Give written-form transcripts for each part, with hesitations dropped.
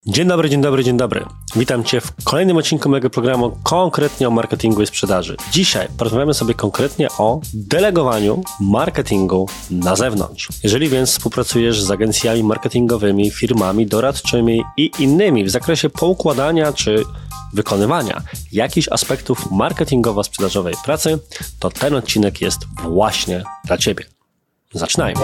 Dzień dobry, dzień dobry, dzień dobry. Witam Cię w kolejnym odcinku mojego programu konkretnie o marketingu i sprzedaży. Dzisiaj porozmawiamy sobie konkretnie o delegowaniu marketingu na zewnątrz. Jeżeli więc współpracujesz z agencjami marketingowymi, firmami doradczymi i innymi w zakresie poukładania czy wykonywania jakichś aspektów marketingowo-sprzedażowej pracy, to ten odcinek jest właśnie dla Ciebie. Zaczynajmy.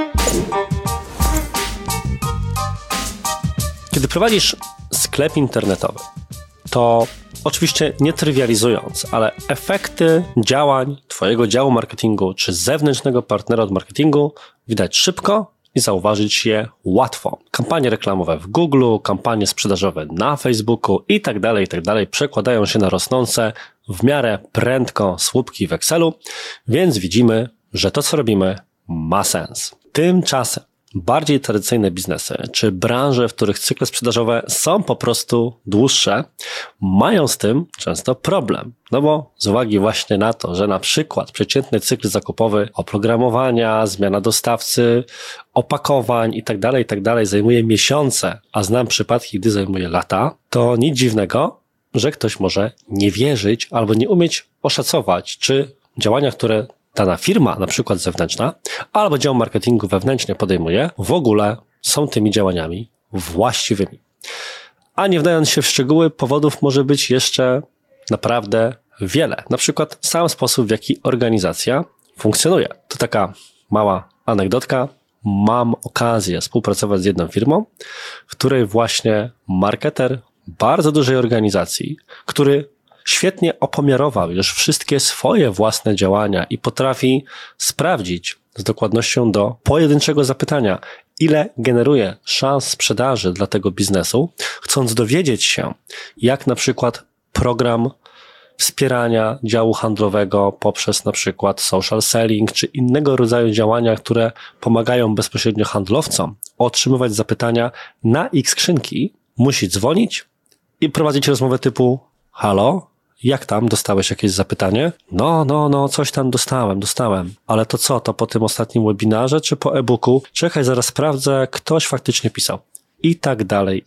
Kiedy prowadzisz sklep internetowy, to oczywiście nie trywializując, ale efekty działań Twojego działu marketingu czy zewnętrznego partnera od marketingu widać szybko i zauważyć je łatwo. Kampanie reklamowe w Google, kampanie sprzedażowe na Facebooku i tak dalej przekładają się na rosnące w miarę prędko słupki w Excelu, więc widzimy, że to, co robimy, ma sens. Tymczasem bardziej tradycyjne biznesy czy branże, w których cykle sprzedażowe są po prostu dłuższe, mają z tym często problem. No bo z uwagi właśnie na to, że na przykład przeciętny cykl zakupowy oprogramowania, zmiana dostawcy, opakowań i tak dalej zajmuje miesiące, a znam przypadki, gdy zajmuje lata, to nic dziwnego, że ktoś może nie wierzyć albo nie umieć oszacować, czy działania, które dana firma, na przykład zewnętrzna, albo dział marketingu wewnętrznie podejmuje, w ogóle są tymi działaniami właściwymi. A nie wdając się w szczegóły, powodów może być jeszcze naprawdę wiele. Na przykład sam sposób, w jaki organizacja funkcjonuje. To taka mała anegdotka. Mam okazję współpracować z jedną firmą, w której właśnie marketer bardzo dużej organizacji, który świetnie opomiarował już wszystkie swoje własne działania i potrafi sprawdzić z dokładnością do pojedynczego zapytania, ile generuje szans sprzedaży dla tego biznesu, chcąc dowiedzieć się, jak na przykład program wspierania działu handlowego poprzez na przykład social selling czy innego rodzaju działania, które pomagają bezpośrednio handlowcom otrzymywać zapytania na ich skrzynki, musi dzwonić i prowadzić rozmowę typu: halo? Jak tam? Dostałeś jakieś zapytanie? No, coś tam dostałem. Ale to co? To po tym ostatnim webinarze czy po e-booku? Czekaj, zaraz sprawdzę, ktoś faktycznie pisał. I tak dalej.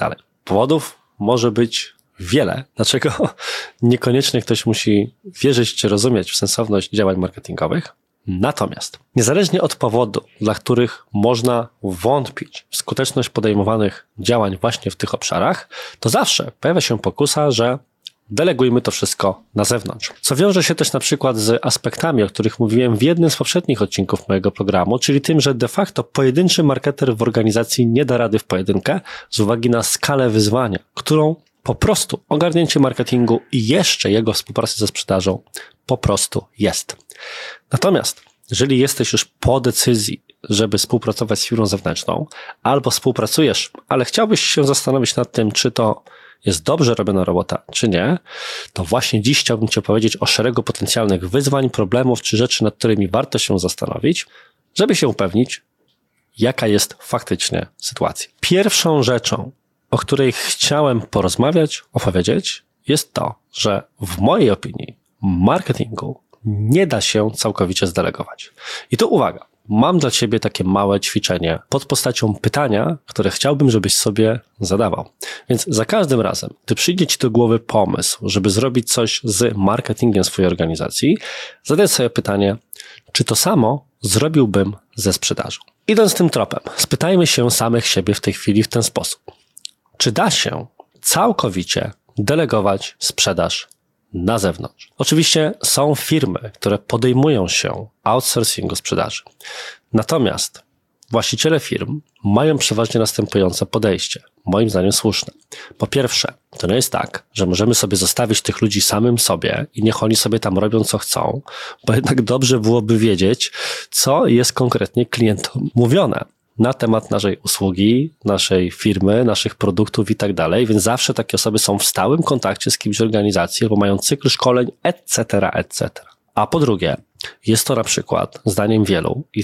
Powodów może być wiele. Dlaczego niekoniecznie ktoś musi wierzyć czy rozumieć w sensowność działań marketingowych? Natomiast niezależnie od powodu, dla których można wątpić w skuteczność podejmowanych działań właśnie w tych obszarach, to zawsze pojawia się pokusa, że delegujmy to wszystko na zewnątrz. Co wiąże się też na przykład z aspektami, o których mówiłem w jednym z poprzednich odcinków mojego programu, czyli tym, że de facto pojedynczy marketer w organizacji nie da rady w pojedynkę z uwagi na skalę wyzwania, którą po prostu ogarnięcie marketingu i jeszcze jego współpracy ze sprzedażą po prostu jest. Natomiast jeżeli jesteś już po decyzji, żeby współpracować z firmą zewnętrzną, albo współpracujesz, ale chciałbyś się zastanowić nad tym, czy to jest dobrze robiona robota, czy nie, to właśnie dziś chciałbym Ci opowiedzieć o szeregu potencjalnych wyzwań, problemów czy rzeczy, nad którymi warto się zastanowić, żeby się upewnić, jaka jest faktycznie sytuacja. Pierwszą rzeczą, o której chciałem opowiedzieć, jest to, że w mojej opinii marketingu nie da się całkowicie zdelegować. I tu uwaga. Mam dla Ciebie takie małe ćwiczenie pod postacią pytania, które chciałbym, żebyś sobie zadawał. Więc za każdym razem, gdy przyjdzie Ci do głowy pomysł, żeby zrobić coś z marketingiem swojej organizacji, zadaj sobie pytanie, czy to samo zrobiłbym ze sprzedażą. Idąc tym tropem, spytajmy się samych siebie w tej chwili w ten sposób. Czy da się całkowicie delegować sprzedaż na zewnątrz? Oczywiście są firmy, które podejmują się outsourcingu sprzedaży. Natomiast właściciele firm mają przeważnie następujące podejście, moim zdaniem słuszne. Po pierwsze, to nie jest tak, że możemy sobie zostawić tych ludzi samym sobie i niech oni sobie tam robią co chcą, bo jednak dobrze byłoby wiedzieć, co jest konkretnie klientom mówione na temat naszej usługi, naszej firmy, naszych produktów i tak dalej, więc zawsze takie osoby są w stałym kontakcie z kimś z organizacji, albo mają cykl szkoleń, etc. A po drugie, jest to na przykład, zdaniem wielu, i to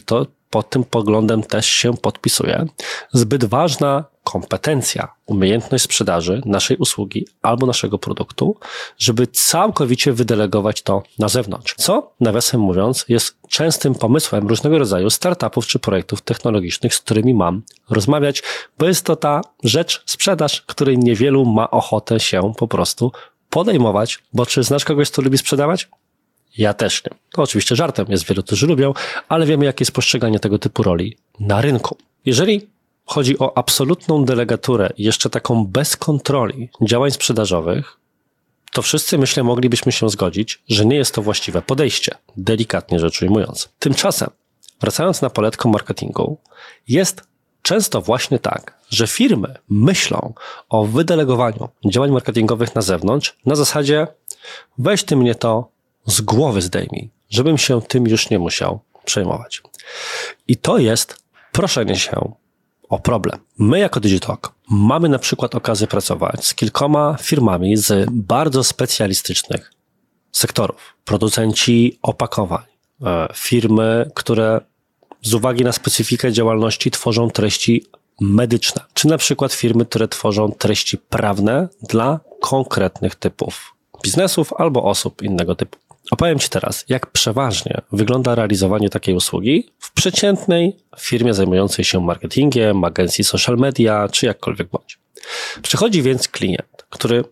pod tym poglądem też się podpisuję, zbyt ważna kompetencja, umiejętność sprzedaży naszej usługi albo naszego produktu, żeby całkowicie wydelegować to na zewnątrz. Co, nawiasem mówiąc, jest częstym pomysłem różnego rodzaju startupów czy projektów technologicznych, z którymi mam rozmawiać, bo jest to ta rzecz, sprzedaż, której niewielu ma ochotę się po prostu podejmować, bo czy znasz kogoś, kto lubi sprzedawać? Ja też nie. To oczywiście żartem, jest wielu, którzy lubią, ale wiemy, jakie jest postrzeganie tego typu roli na rynku. Jeżeli chodzi o absolutną delegaturę, jeszcze taką bez kontroli działań sprzedażowych, to wszyscy, myślę, moglibyśmy się zgodzić, że nie jest to właściwe podejście, delikatnie rzecz ujmując. Tymczasem, wracając na poletkę marketingu, jest często właśnie tak, że firmy myślą o wydelegowaniu działań marketingowych na zewnątrz na zasadzie weź ty mnie to z głowy zdejmij, żebym się tym już nie musiał przejmować. I to jest proszenie się o problem. My jako Digitalk mamy na przykład okazję pracować z kilkoma firmami z bardzo specjalistycznych sektorów. Producenci opakowań, firmy, które z uwagi na specyfikę działalności tworzą treści medyczne, czy na przykład firmy, które tworzą treści prawne dla konkretnych typów biznesów albo osób innego typu. Opowiem Ci teraz, jak przeważnie wygląda realizowanie takiej usługi w przeciętnej firmie zajmującej się marketingiem, agencji social media, czy jakkolwiek bądź. Przychodzi więc klient, który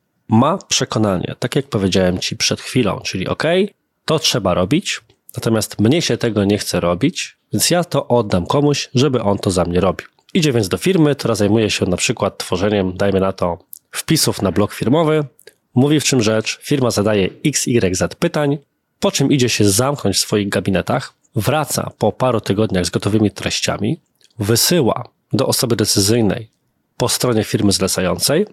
ma przekonanie, tak jak powiedziałem Ci przed chwilą, czyli to trzeba robić, natomiast mnie się tego nie chce robić, więc ja to oddam komuś, żeby on to za mnie robił. Idzie więc do firmy, która zajmuje się na przykład tworzeniem, dajmy na to, wpisów na blog firmowy, mówi w czym rzecz, firma zadaje XYZ pytań, po czym idzie się zamknąć w swoich gabinetach, wraca po paru tygodniach z gotowymi treściami, wysyła do osoby decyzyjnej po stronie firmy zlecającej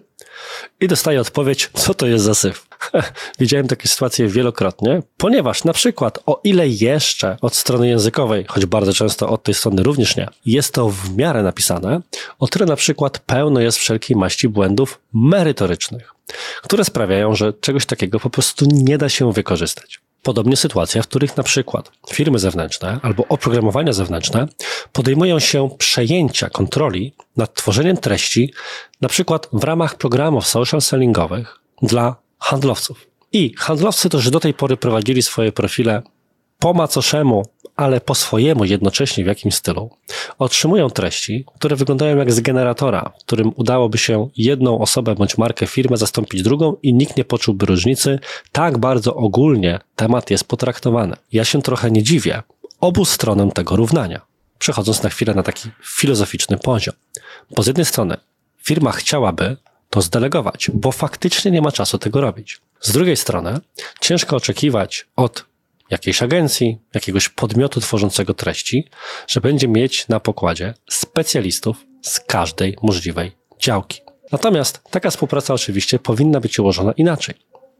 i dostaje odpowiedź, co to jest za syf. Widziałem takie sytuacje wielokrotnie, ponieważ na przykład o ile jeszcze od strony językowej, choć bardzo często od tej strony również nie, jest to w miarę napisane, o tyle na przykład pełno jest wszelkiej maści błędów merytorycznych, które sprawiają, że czegoś takiego po prostu nie da się wykorzystać. Podobnie sytuacja, w których na przykład firmy zewnętrzne albo oprogramowania zewnętrzne podejmują się przejęcia kontroli nad tworzeniem treści, na przykład w ramach programów social sellingowych dla handlowców. I handlowcy, którzy do tej pory prowadzili swoje profile po macoszemu, ale po swojemu jednocześnie w jakimś stylu, otrzymują treści, które wyglądają jak z generatora, w którym udałoby się jedną osobę bądź markę firmę zastąpić drugą i nikt nie poczułby różnicy. Tak bardzo ogólnie temat jest potraktowany. Ja się trochę nie dziwię obu stronom tego równania, przechodząc na chwilę na taki filozoficzny poziom. Bo z jednej strony firma chciałaby to zdelegować, bo faktycznie nie ma czasu tego robić. Z drugiej strony ciężko oczekiwać od jakiejś agencji, jakiegoś podmiotu tworzącego treści, że będzie mieć na pokładzie specjalistów z każdej możliwej działki. Natomiast taka współpraca oczywiście powinna być ułożona inaczej.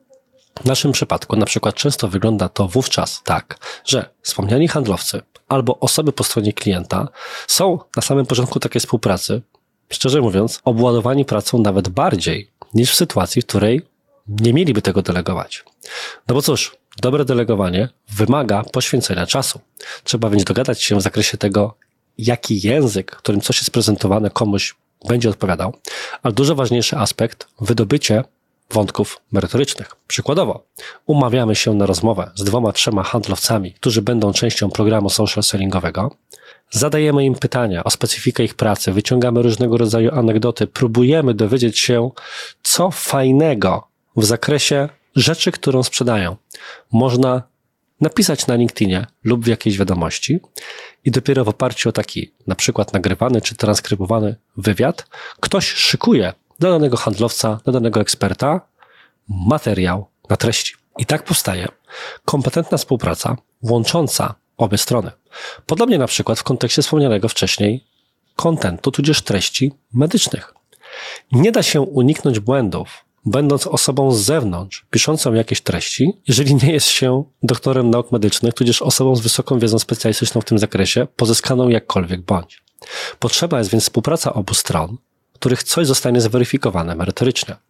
W naszym przypadku na przykład często wygląda to wówczas tak, że wspomniani handlowcy albo osoby po stronie klienta są na samym początku takiej współpracy, szczerze mówiąc, obładowani pracą nawet bardziej niż w sytuacji, w której nie mieliby tego delegować. No bo cóż, dobre delegowanie wymaga poświęcenia czasu. Trzeba więc dogadać się w zakresie tego, jaki język, którym coś jest prezentowane, komuś będzie odpowiadał, ale dużo ważniejszy aspekt, wydobycie wątków merytorycznych. Przykładowo, umawiamy się na rozmowę z 2-3 handlowcami, którzy będą częścią programu social sellingowego, zadajemy im pytania o specyfikę ich pracy, wyciągamy różnego rodzaju anegdoty, próbujemy dowiedzieć się, co fajnego w zakresie rzeczy, którą sprzedają, można napisać na LinkedInie lub w jakiejś wiadomości i dopiero w oparciu o taki na przykład nagrywany czy transkrybowany wywiad ktoś szykuje dla danego handlowca, dla danego eksperta materiał na treści. I tak powstaje kompetentna współpraca łącząca obie strony. Podobnie na przykład w kontekście wspomnianego wcześniej kontentu, tudzież treści medycznych. Nie da się uniknąć błędów, będąc osobą z zewnątrz, piszącą jakieś treści, jeżeli nie jest się doktorem nauk medycznych, tudzież osobą z wysoką wiedzą specjalistyczną w tym zakresie, pozyskaną jakkolwiek bądź. Potrzeba jest więc współpraca obu stron, w których coś zostanie zweryfikowane merytorycznie.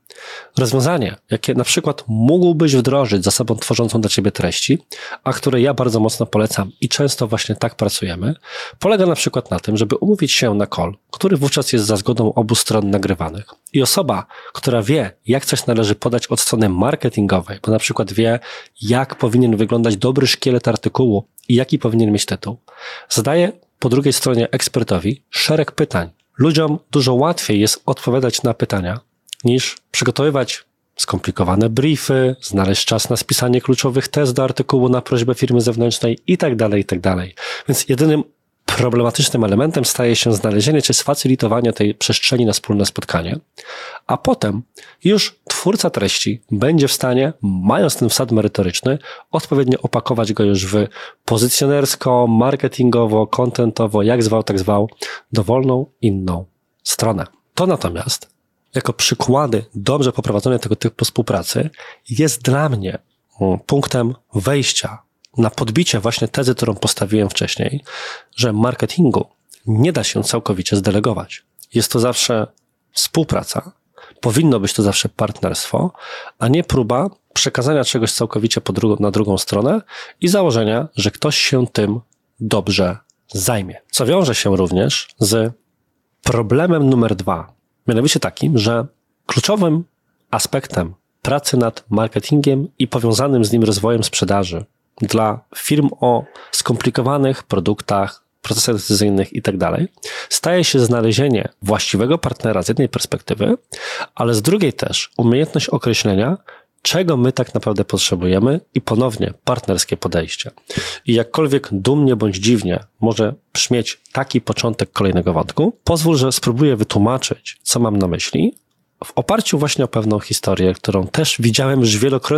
Rozwiązanie, jakie na przykład mógłbyś wdrożyć zasobą tworzącą dla Ciebie treści, a które ja bardzo mocno polecam i często właśnie tak pracujemy, polega na przykład na tym, żeby umówić się na call, który wówczas jest za zgodą obu stron nagrywanych. I osoba, która wie, jak coś należy podać od strony marketingowej, bo na przykład wie, jak powinien wyglądać dobry szkielet artykułu i jaki powinien mieć tytuł, zadaje po drugiej stronie ekspertowi szereg pytań. Ludziom dużo łatwiej jest odpowiadać na pytania, niż przygotowywać skomplikowane briefy, znaleźć czas na spisanie kluczowych tez do artykułu na prośbę firmy zewnętrznej itd., itd. Więc jedynym problematycznym elementem staje się znalezienie czy sfacylitowanie tej przestrzeni na wspólne spotkanie, a potem już twórca treści będzie w stanie, mając ten wsad merytoryczny, odpowiednio opakować go już w pozycjonersko, marketingowo, contentowo, jak zwał, tak zwał, dowolną inną stronę. To natomiast jako przykłady dobrze poprowadzonej tego typu współpracy jest dla mnie punktem wejścia na podbicie właśnie tezy, którą postawiłem wcześniej, że marketingu nie da się całkowicie zdelegować. Jest to zawsze współpraca, powinno być to zawsze partnerstwo, a nie próba przekazania czegoś całkowicie na drugą stronę i założenia, że ktoś się tym dobrze zajmie. Co wiąże się również z problemem numer 2, mianowicie takim, że kluczowym aspektem pracy nad marketingiem i powiązanym z nim rozwojem sprzedaży dla firm o skomplikowanych produktach, procesach decyzyjnych itd. staje się znalezienie właściwego partnera z jednej perspektywy, ale z drugiej też umiejętność określenia, czego my tak naprawdę potrzebujemy i ponownie partnerskie podejście. I jakkolwiek dumnie bądź dziwnie może brzmieć taki początek kolejnego wątku, pozwól, że spróbuję wytłumaczyć, co mam na myśli, w oparciu właśnie o pewną historię, którą też widziałem już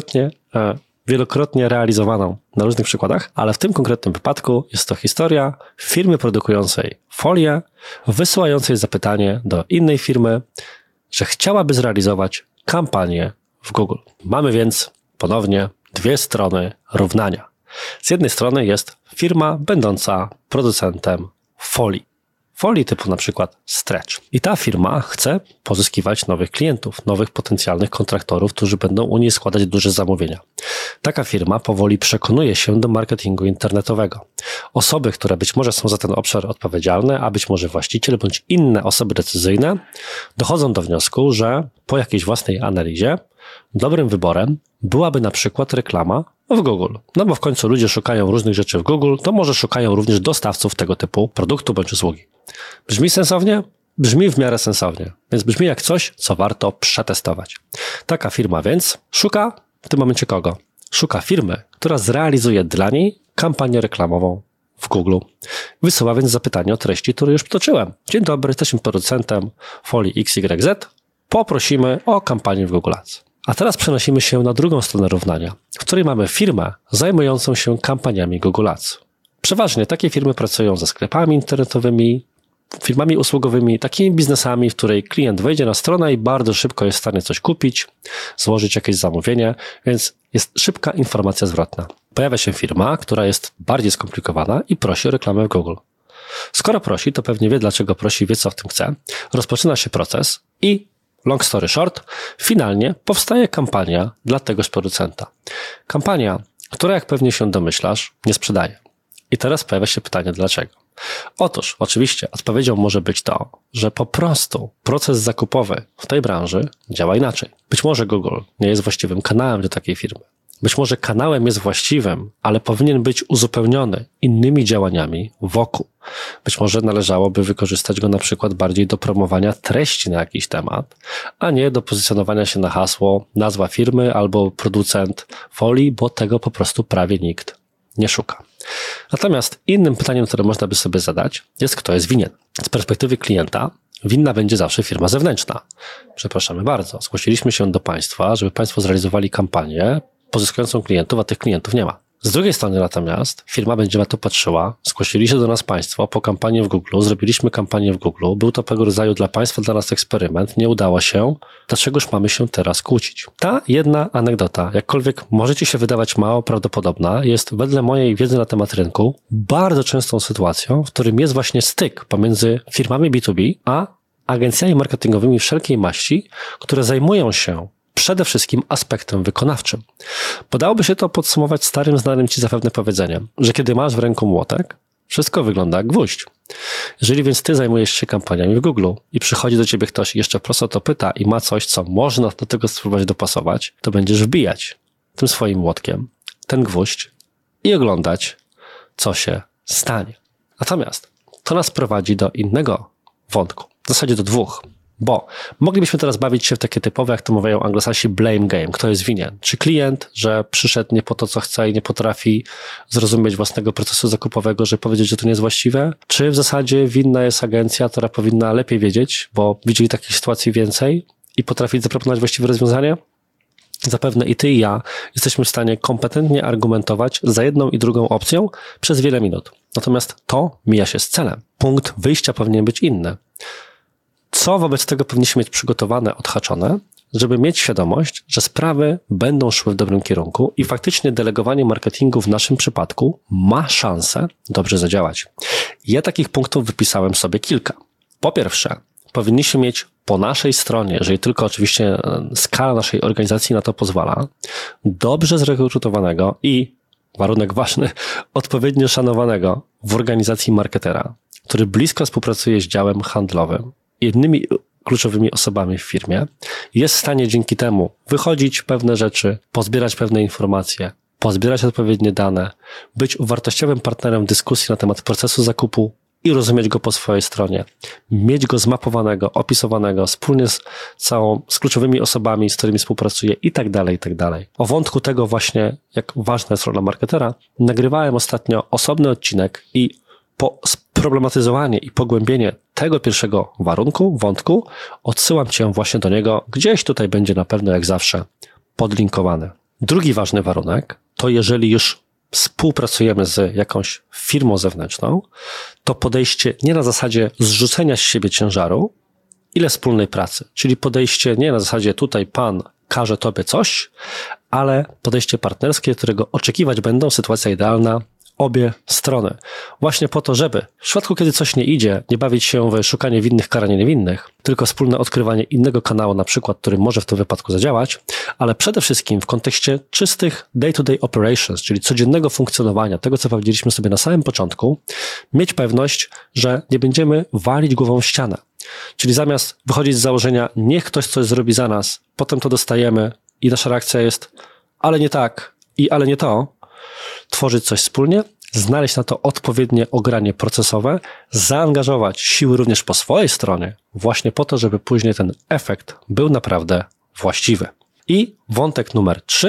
wielokrotnie realizowaną na różnych przykładach, ale w tym konkretnym wypadku jest to historia firmy produkującej folię, wysyłającej zapytanie do innej firmy, że chciałaby zrealizować kampanię w Google. Mamy więc ponownie dwie strony równania. Z jednej strony jest firma będąca producentem folii. Folii typu na przykład Stretch. I ta firma chce pozyskiwać nowych klientów, nowych potencjalnych kontraktorów, którzy będą u niej składać duże zamówienia. Taka firma powoli przekonuje się do marketingu internetowego. Osoby, które być może są za ten obszar odpowiedzialne, a być może właściciel bądź inne osoby decyzyjne, dochodzą do wniosku, że po jakiejś własnej analizie dobrym wyborem byłaby na przykład reklama w Google. No bo w końcu ludzie szukają różnych rzeczy w Google, to może szukają również dostawców tego typu produktu bądź usługi. Brzmi sensownie? Brzmi w miarę sensownie, więc brzmi jak coś, co warto przetestować. Taka firma więc szuka w tym momencie kogo? Szuka firmy, która zrealizuje dla niej kampanię reklamową w Google. Wysyła więc zapytanie o treści, które już przytoczyłem. Dzień dobry, jesteśmy producentem folii XYZ. Poprosimy o kampanię w Google Ads. A teraz przenosimy się na drugą stronę równania, w której mamy firmę zajmującą się kampaniami Google Ads. Przeważnie takie firmy pracują ze sklepami internetowymi, firmami usługowymi, takimi biznesami, w której klient wejdzie na stronę i bardzo szybko jest w stanie coś kupić, złożyć jakieś zamówienie, więc jest szybka informacja zwrotna. Pojawia się firma, która jest bardziej skomplikowana i prosi o reklamę w Google. Skoro prosi, to pewnie wie, dlaczego prosi, wie, co w tym chce. Rozpoczyna się proces i long story short, finalnie powstaje kampania dla tegoż producenta. Kampania, która, jak pewnie się domyślasz, nie sprzedaje. I teraz pojawia się pytanie, dlaczego? Otóż, oczywiście, odpowiedzią może być to, że po prostu proces zakupowy w tej branży działa inaczej. Być może Google nie jest właściwym kanałem do takiej firmy. Być może kanałem jest właściwym, ale powinien być uzupełniony innymi działaniami wokół. Być może należałoby wykorzystać go na przykład bardziej do promowania treści na jakiś temat, a nie do pozycjonowania się na hasło, nazwa firmy albo producent folii, bo tego po prostu prawie nikt nie szuka. Natomiast innym pytaniem, które można by sobie zadać, jest, kto jest winien. Z perspektywy klienta winna będzie zawsze firma zewnętrzna. Przepraszamy bardzo, zgłosiliśmy się do Państwa, żeby Państwo zrealizowali kampanię pozyskującą klientów, a tych klientów nie ma. Z drugiej strony natomiast firma będzie na to patrzyła, zgłosili się do nas Państwo po kampanię w Google, zrobiliśmy kampanię w Google, był to pewnego rodzaju dla Państwa, dla nas eksperyment, nie udało się, dlaczegoż mamy się teraz kłócić? Ta jedna anegdota, jakkolwiek może Ci się wydawać mało prawdopodobna, jest wedle mojej wiedzy na temat rynku bardzo częstą sytuacją, w którym jest właśnie styk pomiędzy firmami B2B a agencjami marketingowymi wszelkiej maści, które zajmują się przede wszystkim aspektem wykonawczym. Podałoby się to podsumować starym, znanym ci zapewne powiedzeniem, że kiedy masz w ręku młotek, wszystko wygląda jak gwóźdź. Jeżeli więc ty zajmujesz się kampaniami w Google i przychodzi do ciebie ktoś i jeszcze prosto to pyta i ma coś, co można do tego spróbować dopasować, to będziesz wbijać tym swoim młotkiem ten gwóźdź i oglądać, co się stanie. Natomiast to nas prowadzi do innego wątku, w zasadzie do dwóch, bo moglibyśmy teraz bawić się w takie typowe, jak to mówią anglosasi, blame game. Kto jest winien? Czy klient, że przyszedł nie po to, co chce i nie potrafi zrozumieć własnego procesu zakupowego, żeby powiedzieć, że to nie jest właściwe? Czy w zasadzie winna jest agencja, która powinna lepiej wiedzieć, bo widzieli takich sytuacji więcej i potrafi zaproponować właściwe rozwiązanie? Zapewne i ty, i ja jesteśmy w stanie kompetentnie argumentować za jedną i drugą opcją przez wiele minut. Natomiast to mija się z celem. Punkt wyjścia powinien być inny. Co wobec tego powinniśmy mieć przygotowane, odhaczone, żeby mieć świadomość, że sprawy będą szły w dobrym kierunku i faktycznie delegowanie marketingu w naszym przypadku ma szansę dobrze zadziałać. Ja takich punktów wypisałem sobie kilka. Po pierwsze, powinniśmy mieć po naszej stronie, jeżeli tylko oczywiście skala naszej organizacji na to pozwala, dobrze zrekrutowanego i, warunek ważny, odpowiednio szanowanego w organizacji marketera, który blisko współpracuje z działem handlowym, innymi kluczowymi osobami w firmie, jest w stanie dzięki temu wychodzić pewne rzeczy, pozbierać pewne informacje, pozbierać odpowiednie dane, być wartościowym partnerem dyskusji na temat procesu zakupu i rozumieć go po swojej stronie, mieć go zmapowanego, opisowanego wspólnie z kluczowymi osobami, z którymi współpracuje i tak dalej, i tak dalej. O wątku tego właśnie, jak ważna jest rola marketera, nagrywałem ostatnio osobny odcinek i po sproblematyzowanie i pogłębienie tego pierwszego wątku, odsyłam cię właśnie do niego, gdzieś tutaj będzie na pewno jak zawsze podlinkowany. Drugi ważny warunek to jeżeli już współpracujemy z jakąś firmą zewnętrzną, to podejście nie na zasadzie zrzucenia z siebie ciężaru, ile wspólnej pracy, czyli podejście nie na zasadzie tutaj pan każe tobie coś, ale podejście partnerskie, którego oczekiwać będą, sytuacja idealna, obie strony. Właśnie po to, żeby w przypadku, kiedy coś nie idzie, nie bawić się w szukanie winnych, karanie niewinnych, tylko wspólne odkrywanie innego kanału, na przykład, który może w tym wypadku zadziałać, ale przede wszystkim w kontekście czystych day-to-day operations, czyli codziennego funkcjonowania, tego, co powiedzieliśmy sobie na samym początku, mieć pewność, że nie będziemy walić głową w ścianę. Czyli zamiast wychodzić z założenia, niech ktoś coś zrobi za nas, potem to dostajemy i nasza reakcja jest, ale nie tak i ale nie to, tworzyć coś wspólnie, znaleźć na to odpowiednie ogranie procesowe, zaangażować siły również po swojej stronie, właśnie po to, żeby później ten efekt był naprawdę właściwy. I wątek numer 3.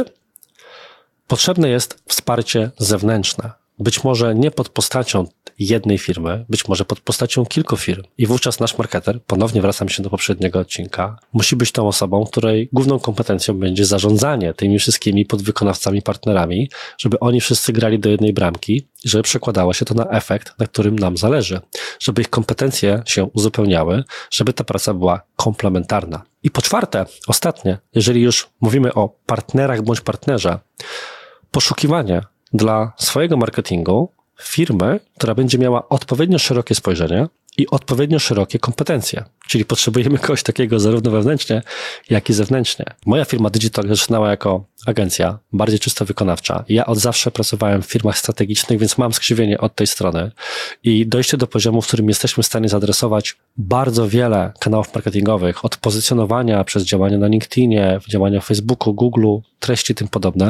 Potrzebne jest wsparcie zewnętrzne. Być może nie pod postacią jednej firmy, być może pod postacią kilku firm. I wówczas nasz marketer, ponownie wracam się do poprzedniego odcinka, musi być tą osobą, której główną kompetencją będzie zarządzanie tymi wszystkimi podwykonawcami, partnerami, żeby oni wszyscy grali do jednej bramki i żeby przekładało się to na efekt, na którym nam zależy. Żeby ich kompetencje się uzupełniały, żeby ta praca była komplementarna. I po czwarte, ostatnie, jeżeli już mówimy o partnerach bądź partnerze, poszukiwanie dla swojego marketingu firmy, która będzie miała odpowiednio szerokie spojrzenie i odpowiednio szerokie kompetencje. Czyli potrzebujemy kogoś takiego zarówno wewnętrznie, jak i zewnętrznie. Moja firma Digital zaczynała jako agencja, bardziej czysto wykonawcza. Ja od zawsze pracowałem w firmach strategicznych, więc mam skrzywienie od tej strony i dojście do poziomu, w którym jesteśmy w stanie zaadresować bardzo wiele kanałów marketingowych, od pozycjonowania przez działania na LinkedInie, działania w Facebooku, Google, treści tym podobne,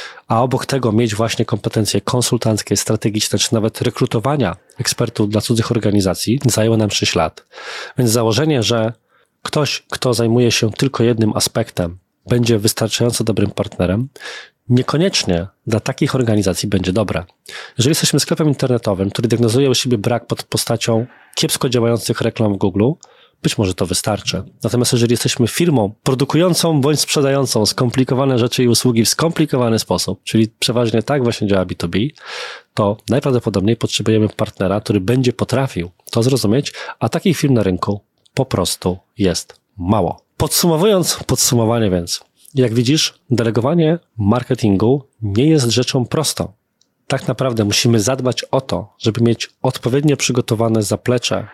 a obok tego mieć właśnie kompetencje konsultanckie, strategiczne, czy nawet rekrutowania ekspertów dla cudzych organizacji, zajęło nam 6 lat. Więc założenie, że ktoś, kto zajmuje się tylko jednym aspektem, będzie wystarczająco dobrym partnerem, niekoniecznie dla takich organizacji będzie dobre. Jeżeli jesteśmy sklepem internetowym, który diagnozuje u siebie brak pod postacią kiepsko działających reklam w Google, być może to wystarczy. Natomiast jeżeli jesteśmy firmą produkującą bądź sprzedającą skomplikowane rzeczy i usługi w skomplikowany sposób, czyli przeważnie tak właśnie działa B2B, to najprawdopodobniej potrzebujemy partnera, który będzie potrafił to zrozumieć, a takich firm na rynku po prostu jest mało. Podsumowując podsumowanie więc, jak widzisz, delegowanie marketingu nie jest rzeczą prostą. Tak naprawdę musimy zadbać o to, żeby mieć odpowiednio przygotowane zaplecze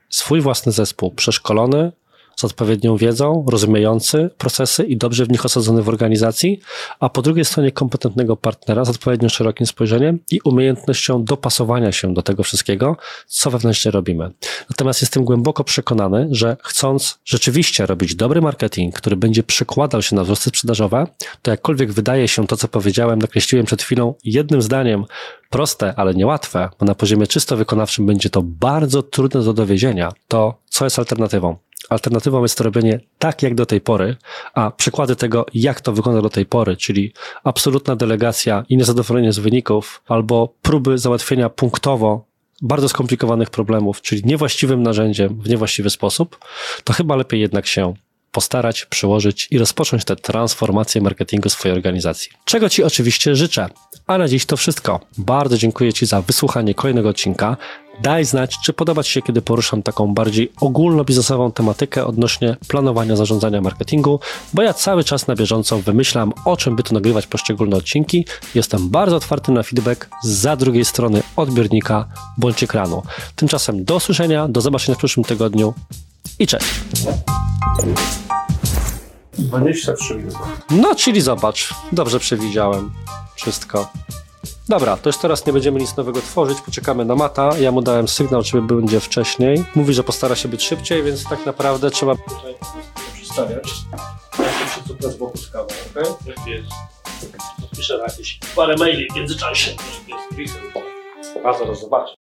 swój własny zespół przeszkolony, z odpowiednią wiedzą, rozumiejący procesy i dobrze w nich osadzony w organizacji, a po drugiej stronie kompetentnego partnera z odpowiednio szerokim spojrzeniem i umiejętnością dopasowania się do tego wszystkiego, co wewnętrznie robimy. Natomiast jestem głęboko przekonany, że chcąc rzeczywiście robić dobry marketing, który będzie przekładał się na wzrosty sprzedażowe, to jakkolwiek wydaje się to, co powiedziałem, nakreśliłem przed chwilą jednym zdaniem, proste, ale niełatwe, bo na poziomie czysto wykonawczym będzie to bardzo trudne do dowiezienia, to co jest alternatywą? Alternatywą jest to robienie tak jak do tej pory, a przykłady tego, jak to wygląda do tej pory, czyli absolutna delegacja i niezadowolenie z wyników, albo próby załatwienia punktowo bardzo skomplikowanych problemów, czyli niewłaściwym narzędziem w niewłaściwy sposób, to chyba lepiej jednak się postarać, przyłożyć i rozpocząć tę transformację marketingu swojej organizacji. Czego Ci oczywiście życzę. A na dziś to wszystko. Bardzo dziękuję Ci za wysłuchanie kolejnego odcinka. Daj znać, czy podoba Ci się, kiedy poruszam taką bardziej ogólnobiznesową tematykę odnośnie planowania, zarządzania marketingu, bo ja cały czas na bieżąco wymyślam, o czym by tu nagrywać poszczególne odcinki. Jestem bardzo otwarty na feedback zza drugiej strony odbiornika bądź ekranu. Tymczasem do usłyszenia, do zobaczenia w przyszłym tygodniu i cześć. 23 minuty. No, czyli zobacz, dobrze przewidziałem wszystko. Dobra, to już teraz nie będziemy nic nowego tworzyć, poczekamy na Mata, ja mu dałem sygnał, czy będzie wcześniej. Mówi, że postara się być szybciej, więc tak naprawdę trzeba tutaj przystawiać. Ja się cupnę z boku z kawą, okej? Tak jest. Piszę na jakieś parę maili w międzyczasie. A zaraz zobaczę.